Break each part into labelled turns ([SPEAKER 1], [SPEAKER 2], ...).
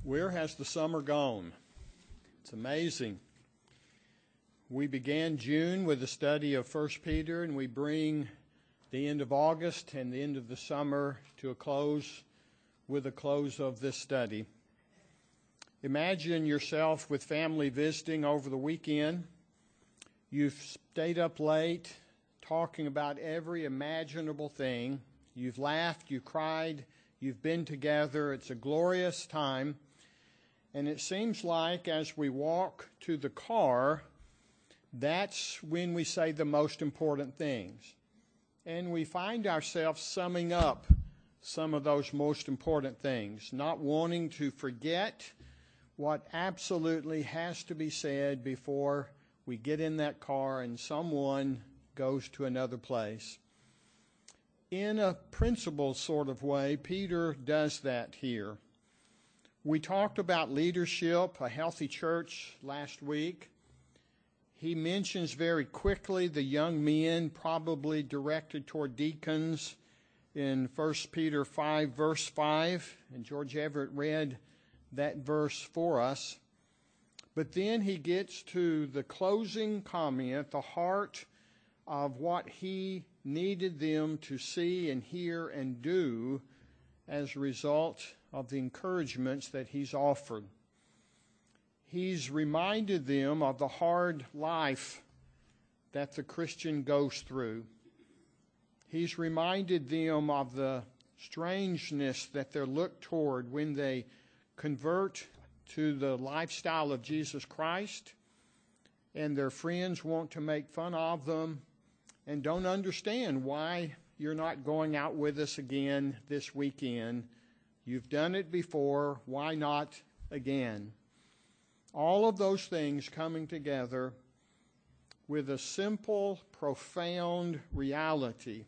[SPEAKER 1] Where has the summer gone? It's amazing. We began June with a study of 1 Peter, and we bring the end of August and the end of the summer to a close with the close of this study. Imagine yourself with family visiting over the weekend. You've stayed up late talking about every imaginable thing. You've laughed, you cried, you've been together. It's a glorious time. And it seems like as we walk to the car, that's when we say the most important things. And we find ourselves summing up some of those most important things, not wanting to forget what absolutely has to be said before we get in that car and someone goes to another place. In a principled sort of way, Peter does that here. We talked about leadership, a healthy church last week. He mentions very quickly the young men, probably directed toward deacons, in 1 Peter 5, verse 5. And George Everett read that verse for us. But then he gets to the closing comment, the heart of what he needed them to see and hear and do as a result of the encouragements that he's offered. He's reminded them of the hard life that the Christian goes through. He's reminded them of the strangeness that they're looked toward when they convert to the lifestyle of Jesus Christ, and their friends want to make fun of them and don't understand why you're not going out with us again this weekend. You've done it before. Why not again? All of those things coming together with a simple, profound reality.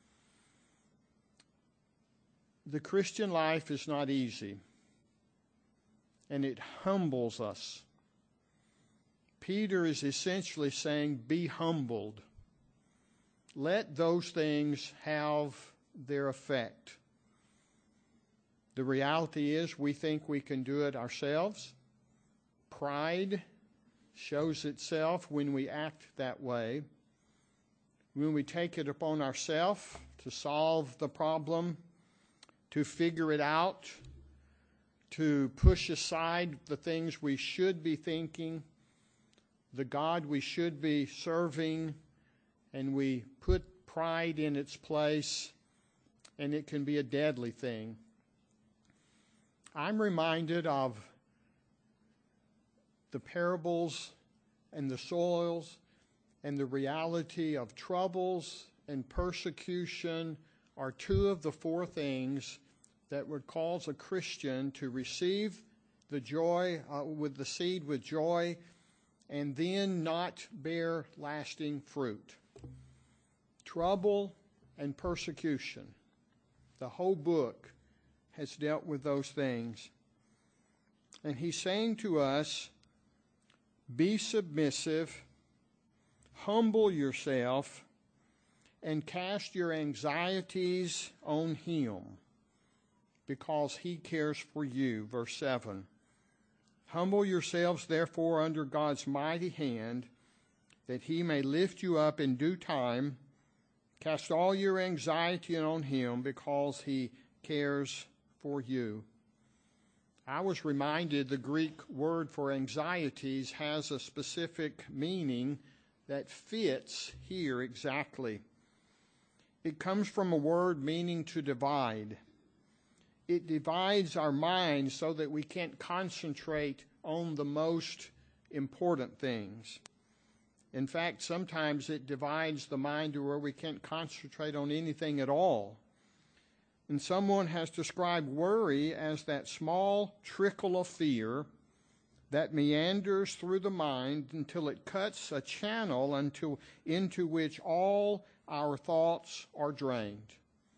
[SPEAKER 1] The Christian life is not easy, and it humbles us. Peter is essentially saying, be humbled. Let those things have their effect. The reality is we think we can do it ourselves. Pride shows itself when we act that way. When we take it upon ourselves to solve the problem, to figure it out, to push aside the things we should be thinking, the God we should be serving, and we put pride in its place, and it can be a deadly thing. I'm reminded of the parables and the soils and the reality of troubles and persecution are two of the four things that would cause a Christian to receive the joy with the seed with joy and then not bear lasting fruit. Trouble and persecution. The whole book has dealt with those things. And he's saying to us, be submissive, humble yourself, and cast your anxieties on him, because he cares for you. Verse 7. Humble yourselves, therefore, under God's mighty hand, that he may lift you up in due time. Cast all your anxiety on him, because he cares for you. I was reminded the Greek word for anxieties has a specific meaning that fits here exactly. It comes from a word meaning to divide. It divides our minds so that we can't concentrate on the most important things. In fact, sometimes it divides the mind to where we can't concentrate on anything at all. And someone has described worry as that small trickle of fear that meanders through the mind until it cuts a channel into which all our thoughts are drained.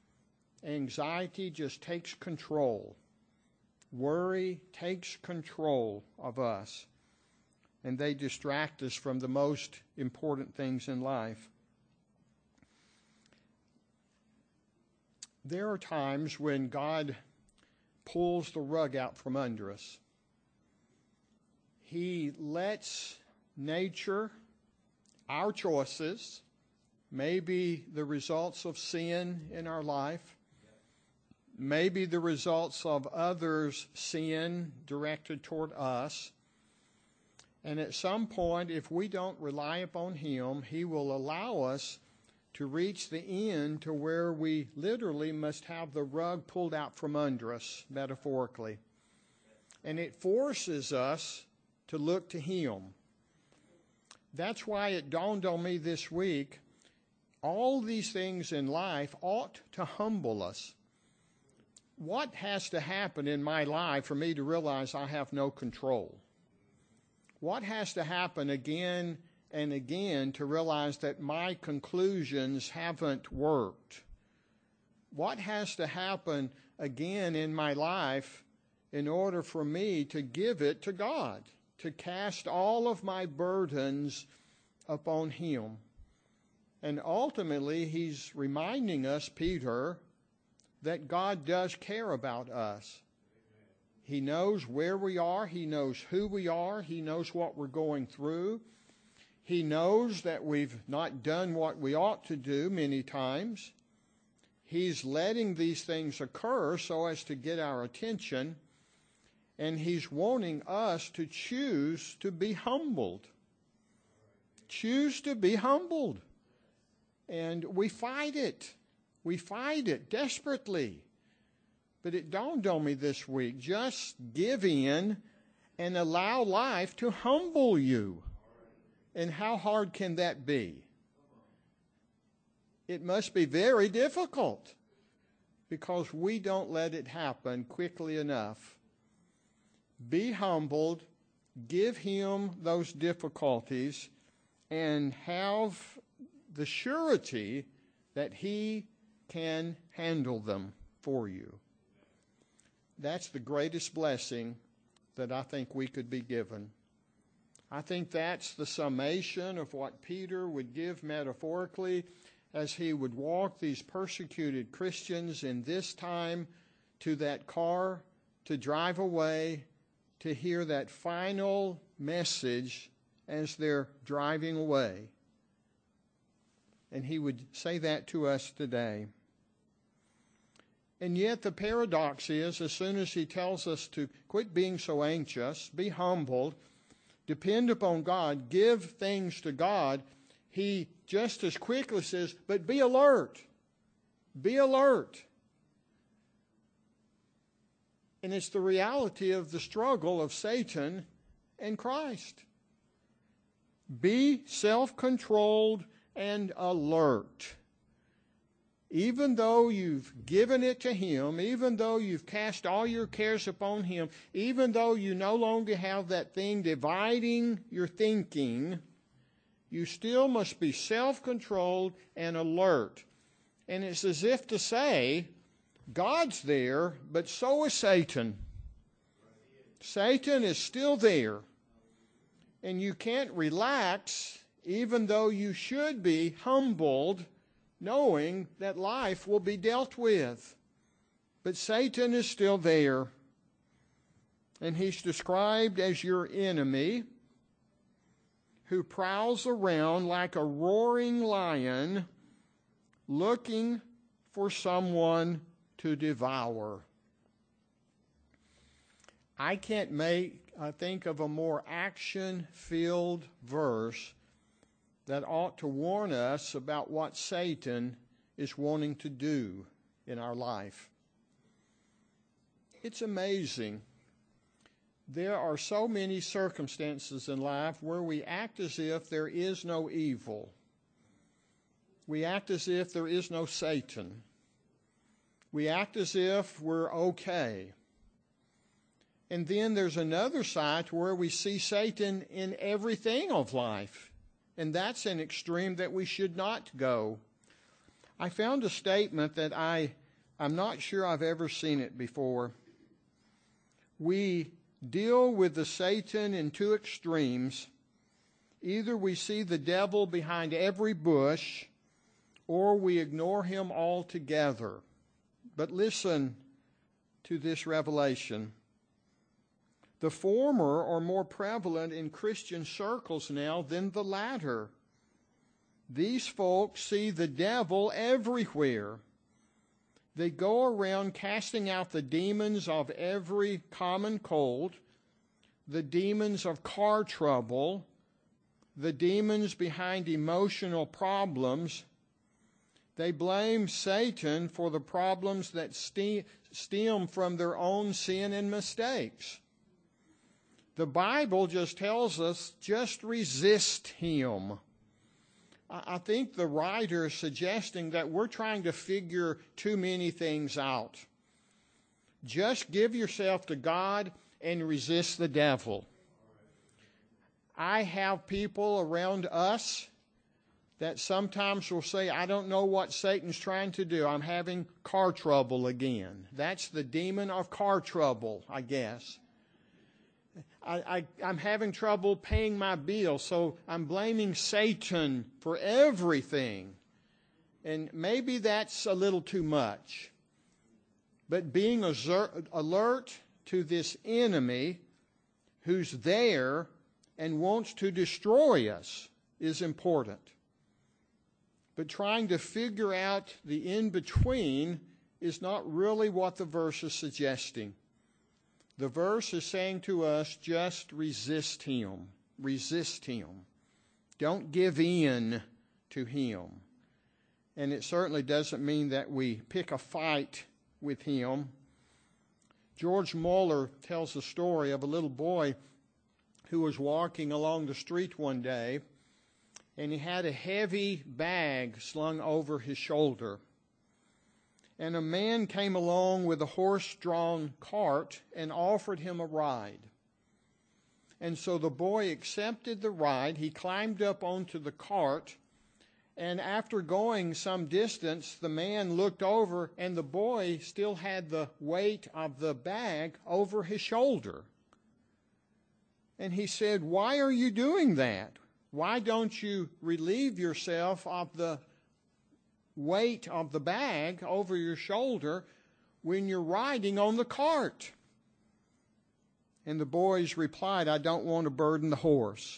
[SPEAKER 1] Anxiety just takes control. Worry takes control of us, and they distract us from the most important things in life. There are times when God pulls the rug out from under us. He lets nature, our choices, maybe the results of sin in our life, maybe the results of others' sin directed toward us. And at some point, if we don't rely upon Him, He will allow us to reach the end to where we literally must have the rug pulled out from under us, metaphorically. And it forces us to look to Him. That's why it dawned on me this week, all these things in life ought to humble us. What has to happen in my life for me to realize I have no control? What has to happen again and again to realize that my conclusions haven't worked? What has to happen again in my life in order for me to give it to God, to cast all of my burdens upon Him? And ultimately, he's reminding us, Peter, that God does care about us. He knows where we are. He knows who we are. He knows what we're going through. He knows that we've not done what we ought to do many times. He's letting these things occur so as to get our attention, and He's wanting us to choose to be humbled. Choose to be humbled. And we fight it. We fight it desperately. But it dawned on me this week, just give in and allow life to humble you. And how hard can that be? It must be very difficult because we don't let it happen quickly enough. Be humbled, give Him those difficulties, and have the surety that He can handle them for you. That's the greatest blessing that I think we could be given. I think that's the summation of what Peter would give metaphorically as he would walk these persecuted Christians in this time to that car to drive away, to hear that final message as they're driving away. And he would say that to us today. And yet the paradox is, as soon as he tells us to quit being so anxious, be humbled, depend upon God, give things to God, he just as quickly says, but be alert. Be alert. And it's the reality of the struggle of Satan and Christ. Be self-controlled and alert. Even though you've given it to Him, even though you've cast all your cares upon Him, even though you no longer have that thing dividing your thinking, you still must be self-controlled and alert. And it's as if to say, God's there, but so is Satan. Satan is still there. And you can't relax, even though you should be humbled, knowing that life will be dealt with. But Satan is still there. And he's described as your enemy, who prowls around like a roaring lion, looking for someone to devour. I can't think of a more action-filled verse that ought to warn us about what Satan is wanting to do in our life. It's amazing. There are so many circumstances in life where we act as if there is no evil. We act as if there is no Satan. We act as if we're okay. And then there's another side where we see Satan in everything of life. And that's an extreme that we should not go. I found a statement that I'm not sure I've ever seen it before. We deal with the Satan in two extremes. Either we see the devil behind every bush, or we ignore him altogether. But listen to this revelation. The former are more prevalent in Christian circles now than the latter. These folks see the devil everywhere. They go around casting out the demons of every common cold, the demons of car trouble, the demons behind emotional problems. They blame Satan for the problems that stem from their own sin and mistakes. The Bible just tells us, just resist him. I think the writer is suggesting that we're trying to figure too many things out. Just give yourself to God and resist the devil. I have people around us that sometimes will say, I don't know what Satan's trying to do. I'm having car trouble again. That's the demon of car trouble, I guess. I'm having trouble paying my bill, so I'm blaming Satan for everything. And maybe that's a little too much. But being alert to this enemy who's there and wants to destroy us is important. But trying to figure out the in-between is not really what the verse is suggesting. The verse is saying to us, just resist him. Resist him. Don't give in to him. And it certainly doesn't mean that we pick a fight with him. George Mueller tells the story of a little boy who was walking along the street one day, and he had a heavy bag slung over his shoulder. And a man came along with a horse-drawn cart and offered him a ride. And so the boy accepted the ride. He climbed up onto the cart, and after going some distance, the man looked over, and the boy still had the weight of the bag over his shoulder. And he said, "Why are you doing that? Why don't you relieve yourself of the weight of the bag over your shoulder when you're riding on the cart?" And the boys replied, "I don't want to burden the horse."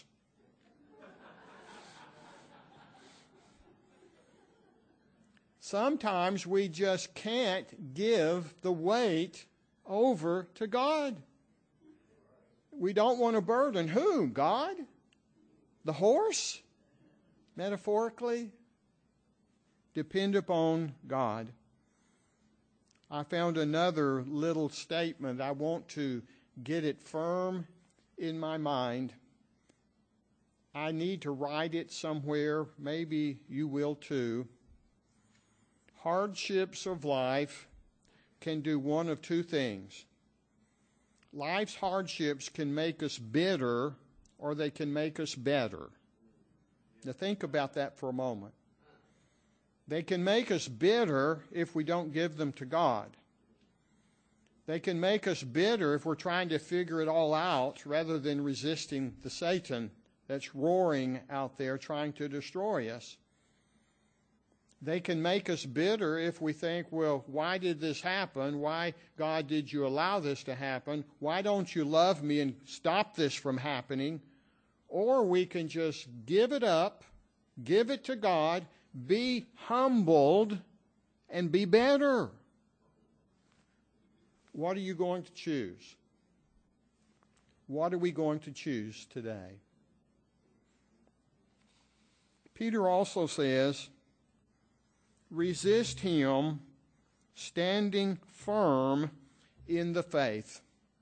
[SPEAKER 1] Sometimes we just can't give the weight over to God. We don't want to burden who? God? The horse? Metaphorically? Depend upon God. I found another little statement. I want to get it firm in my mind. I need to write it somewhere. Maybe you will too. Hardships of life can do one of two things. Life's hardships can make us bitter, or they can make us better. Now think about that for a moment. They can make us bitter if we don't give them to God. They can make us bitter if we're trying to figure it all out rather than resisting the Satan that's roaring out there trying to destroy us. They can make us bitter if we think, well, why did this happen? Why, God, did you allow this to happen? Why don't you love me and stop this from happening? Or we can just give it up, give it to God, be humbled, and be better. What are you going to choose? What are we going to choose today? Peter also says, resist him, standing firm in the faith.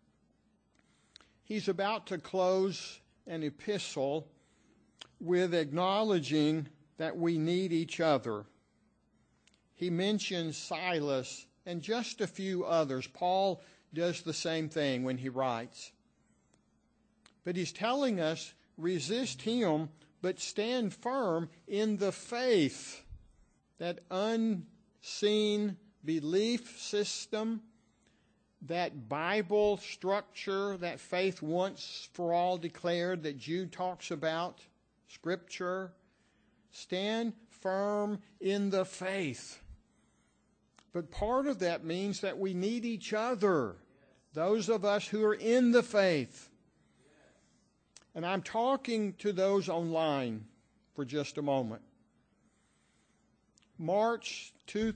[SPEAKER 1] He's about to close an epistle with acknowledging that we need each other. He mentions Silas and just a few others. Paul does the same thing when he writes. But he's telling us, resist him, but stand firm in the faith. That unseen belief system, that Bible structure that faith once for all declared that Jude talks about, Scripture. Stand firm in the faith. But part of that means that we need each other. Those of us who are in the faith. And I'm talking to those online for just a moment. March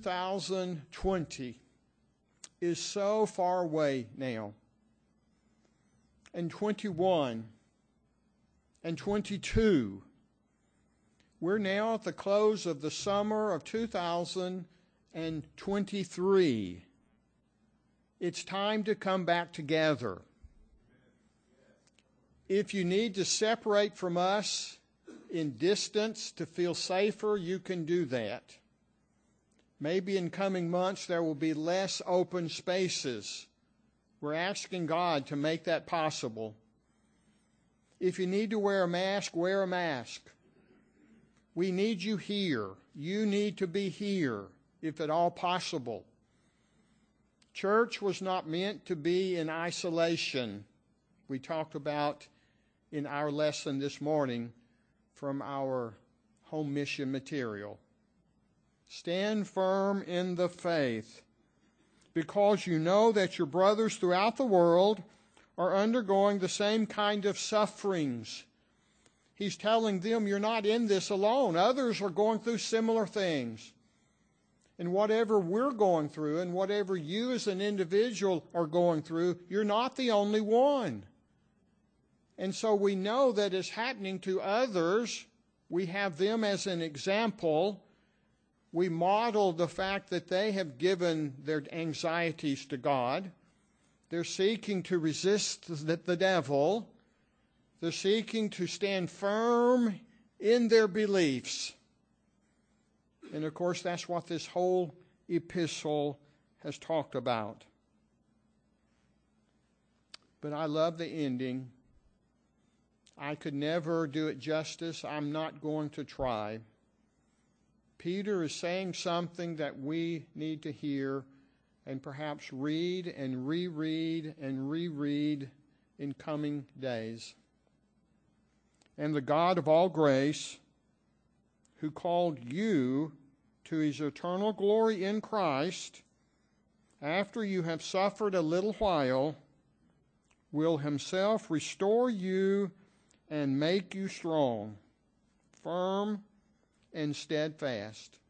[SPEAKER 1] 2020 is so far away now. And 21 and 22. We're now at the close of the summer of 2023. It's time to come back together. If you need to separate from us in distance to feel safer, you can do that. Maybe in coming months there will be less open spaces. We're asking God to make that possible. If you need to wear a mask, wear a mask. We need you here. You need to be here, if at all possible. Church was not meant to be in isolation. We talked about in our lesson this morning from our home mission material. Stand firm in the faith, because you know that your brothers throughout the world are undergoing the same kind of sufferings. He's telling them, you're not in this alone. Others are going through similar things. And whatever we're going through and whatever you as an individual are going through, you're not the only one. And so we know that it's happening to others. We have them as an example. We model the fact that they have given their anxieties to God. They're seeking to resist the devil. They're seeking to stand firm in their beliefs. And of course, that's what this whole epistle has talked about. But I love the ending. I could never do it justice. I'm not going to try. Peter is saying something that we need to hear and perhaps read and reread and reread in coming days. And the God of all grace, who called you to his eternal glory in Christ, after you have suffered a little while, will himself restore you and make you strong, firm, and steadfast.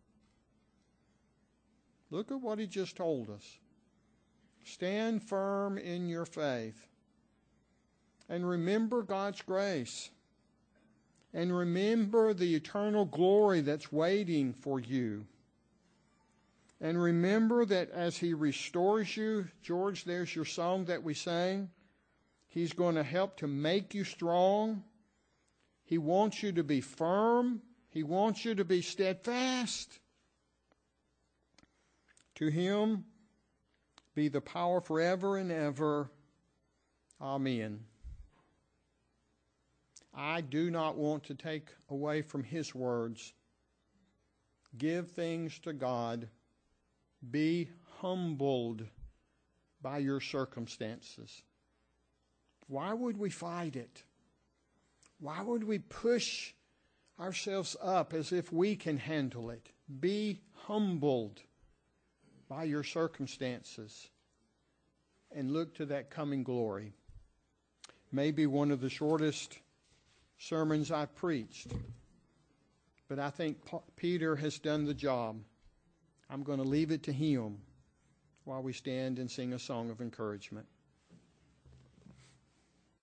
[SPEAKER 1] Look at what he just told us. Stand firm in your faith. And remember God's grace. And remember the eternal glory that's waiting for you. And remember that as he restores you, George, there's your song that we sang. He's going to help to make you strong. He wants you to be firm. He wants you to be steadfast. To him be the power forever and ever. Amen. I do not want to take away from his words. Give things to God. Be humbled by your circumstances. Why would we fight it? Why would we push ourselves up as if we can handle it? Be humbled by your circumstances and look to that coming glory. Maybe one of the shortest sermons I've preached, but I think Peter has done the job. I'm going to leave it to him while we stand and sing a song of encouragement.